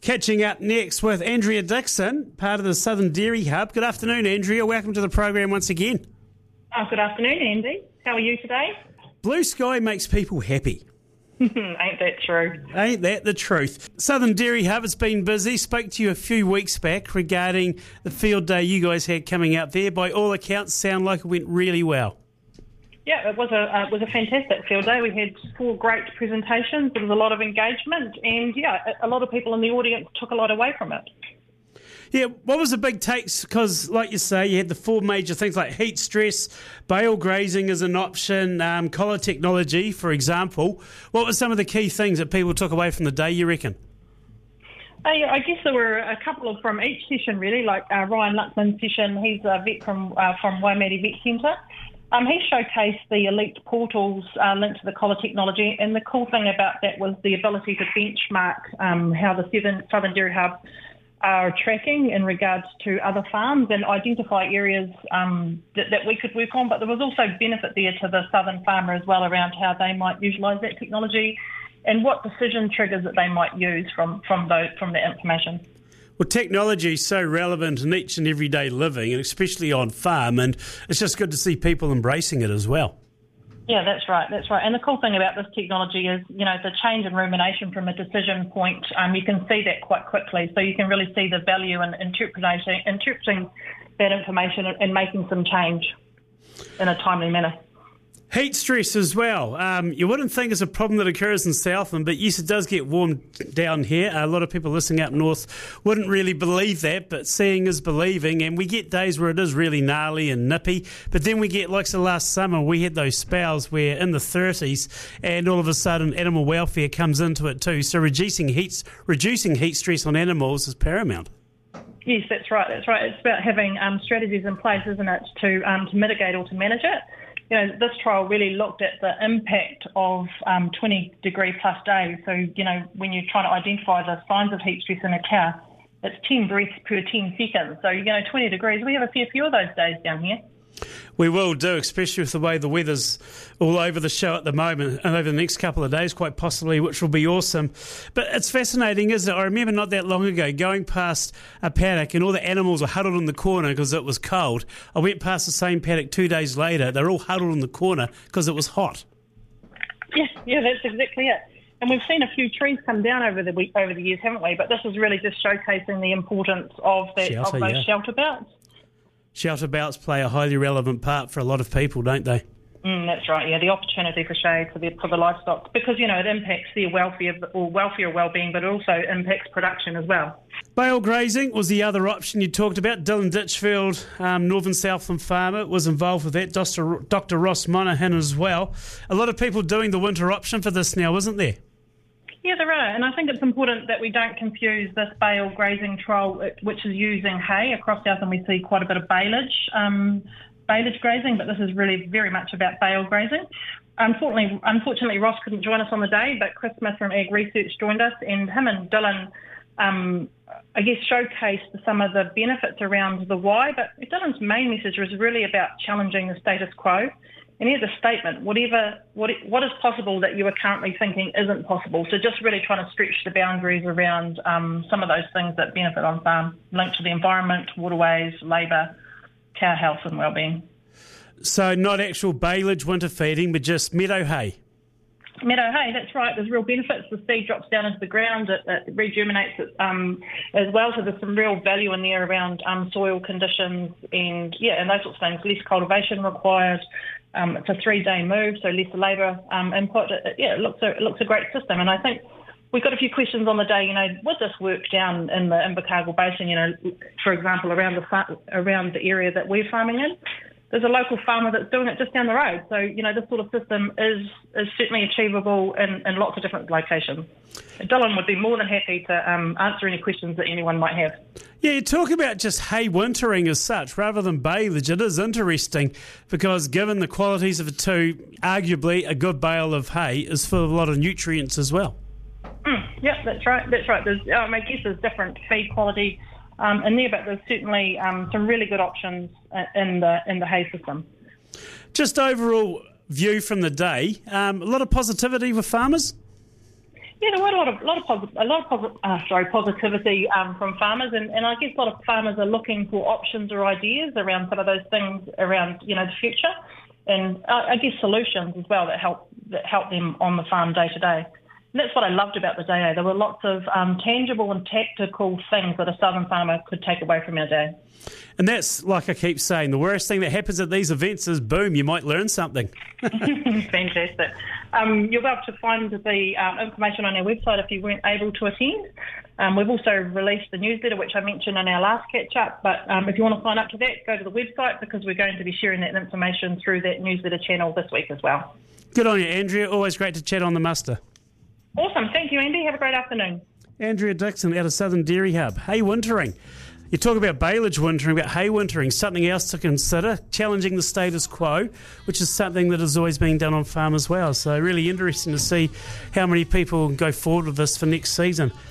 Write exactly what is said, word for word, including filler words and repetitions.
Catching up next with Andrea Dixon, part of the Southern Dairy Hub. Good afternoon, Andrea. Welcome to the program once again. Oh, good afternoon, Andy. How are you today? Blue sky makes people happy. Ain't that true? Ain't that the truth? Southern Dairy Hub has been busy. Spoke to you a few weeks back regarding the field day you guys had coming up there. By all accounts, sound like it went really well. Yeah, it was a uh, it was a fantastic field day. We had four great presentations. There was a lot of engagement, and yeah, a lot of people in the audience took a lot away from it. Yeah, what was the big takes? Because, like you say, you had the four major things like heat stress, bale grazing as an option, um, collar technology, for example. What were some of the key things that people took away from the day, you reckon? Uh, yeah, I guess there were a couple of from each session, really, like uh, Ryan Luckman's session. He's a vet from uh, from Waimate Vet Centre. Um, he showcased the elite portals uh, linked to the collar technology, and the cool thing about that was the ability to benchmark um, how the Southern, Southern Dairy Hub are tracking in regards to other farms and identify areas um, that, that we could work on. But there was also benefit there to the southern farmer as well around how they might utilise that technology and what decision triggers that they might use from from those from that information. Well, technology is so relevant in each and everyday living, and especially on farm, and it's just good to see people embracing it as well. Yeah, that's right, that's right. And the cool thing about this technology is, you know, the change in rumination from a decision point, um, you can see that quite quickly. So you can really see the value in interpreting, interpreting that information and making some change in a timely manner. Heat stress as well. Um, you wouldn't think it's a problem that occurs in Southland, but yes, it does get warm down here. A lot of people listening up north wouldn't really believe that, but seeing is believing, and we get days where it is really gnarly and nippy, but then we get, like the last summer, we had those spells where in the thirties, and all of a sudden animal welfare comes into it too. So reducing heat, reducing heat stress on animals is paramount. Yes, that's right, that's right. It's about having um, strategies in place, isn't it, to, um, to mitigate or to manage it. You know, this trial really looked at the impact of um, twenty degree plus days. So, you know, when you're trying to identify the signs of heat stress in a cow, it's ten breaths per ten seconds. So, you know, twenty degrees, we have a fair few of those days down here. We will do, especially with the way the weather's all over the show at the moment and over the next couple of days, quite possibly, which will be awesome. But it's fascinating, isn't it? I remember not that long ago going past a paddock and all the animals were huddled in the corner because it was cold. I went past the same paddock two days later. They're all huddled in the corner because it was hot. Yeah, yeah, that's exactly it. And we've seen a few trees come down over the week, over the years, haven't we? But this is really just showcasing the importance of that shelter, of those yeah. shelter belts. Shelter belts play a highly relevant part for a lot of people, don't they? Mm, that's right, yeah, the opportunity for shade for the, for the livestock, because, you know, it impacts their welfare or welfare or well-being, but it also impacts production as well. Bale grazing was the other option you talked about. Dylan Ditchfield, um, Northern Southland farmer, was involved with that. Doctor Doctor Ross Monaghan as well. A lot of people doing the winter option for this now, isn't there? Yeah, there are, and I think it's important that we don't confuse this bale grazing trial, which is using hay. Across Southland we see quite a bit of baleage, um, baleage grazing, but this is really very much about bale grazing. Unfortunately, unfortunately, Ross couldn't join us on the day, but Chris Smith from Ag Research joined us, and him and Dylan, um, I guess, showcased some of the benefits around the why, but Dylan's main message was really about challenging the status quo. And here's a statement, whatever, what, what is possible that you are currently thinking isn't possible. So just really trying to stretch the boundaries around um, some of those things that benefit on farm, linked to the environment, waterways, labour, cow health and wellbeing. So not actual baleage winter feeding, but just meadow hay? Meadow hay, that's right. There's real benefits. The seed drops down into the ground, it, it rejuvenates it um, as well. So there's some real value in there around um, soil conditions and, yeah, and those sorts of things. Less cultivation required. Um, it's a three-day move, so less labour um, input. It, it, yeah, it looks a, it looks a great system. And I think we've got a few questions on the day. You know, would this work down in the Invercargill Basin? You know, for example, around the far, around the area that we're farming in, there's a local farmer that's doing it just down the road. So, you know, this sort of system is is certainly achievable in, in lots of different locations. Dylan would be more than happy to um, answer any questions that anyone might have. Yeah, you talk about just hay wintering as such rather than baleage. It is interesting because given the qualities of the two, arguably a good bale of hay is full of a lot of nutrients as well. Mm, yeah, that's right. That's right. There's, um, I guess there's different feed quality Um, in there, but there's certainly um, some really good options in the in the hay system. Just overall view from the day, um, a lot of positivity with farmers? Yeah, there were a lot of, lot of posi- a lot of posi- uh, sorry, positivity um, from farmers, and, and I guess a lot of farmers are looking for options or ideas around some of those things around, you know, the future, and uh, I guess solutions as well that help that help them on the farm day to day. And that's what I loved about the day. There were lots of um, tangible and tactical things that a southern farmer could take away from our day. And that's, like I keep saying, the worst thing that happens at these events is, boom, you might learn something. Fantastic. Um, you'll be able to find the um, information on our website if you weren't able to attend. Um, we've also released the newsletter, which I mentioned in our last catch-up, but um, if you want to sign up to that, go to the website, because we're going to be sharing that information through that newsletter channel this week as well. Good on you, Andrea. Always great to chat on the muster. Awesome. Thank you, Andy. Have a great afternoon. Andrea Dixon out of Southern Dairy Hub. Hay wintering. You talk about baleage wintering, about hay wintering, something else to consider, challenging the status quo, which is something that has always been done on farm as well. So really interesting to see how many people go forward with this for next season.